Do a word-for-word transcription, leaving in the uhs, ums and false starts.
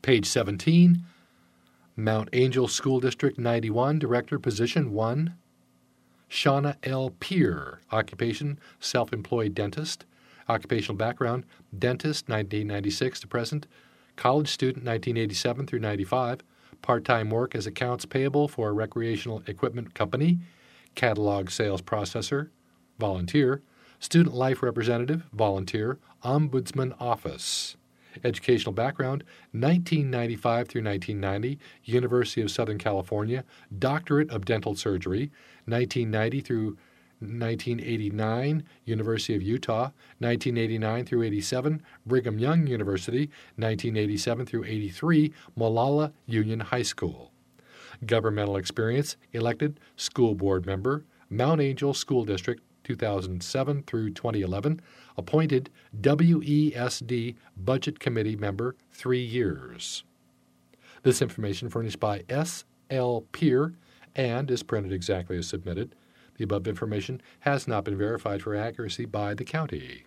Page seventeen, Mount Angel School District ninety-one, Director, position one. Shauna L. Peer, occupation, self-employed dentist. Occupational background, dentist, nineteen ninety-six to present. College student, nineteen eighty-seven through ninety-five. Part-time work as accounts payable for a recreational equipment company. Catalog sales processor, volunteer. Student life representative, volunteer. Ombudsman office. Educational background, nineteen ninety-five through nineteen ninety, University of Southern California, Doctorate of Dental Surgery, nineteen ninety through nineteen eighty-nine, University of Utah, nineteen eighty-nine through eighty-seven, Brigham Young University, nineteen eighty-seven through eighty-three, Molalla Union High School. Governmental experience, elected school board member, Mount Angel School District, two thousand seven through twenty eleven, appointed W E S D Budget Committee member, three years. This information furnished by S L. Peer and is printed exactly as submitted. The above information has not been verified for accuracy by the county.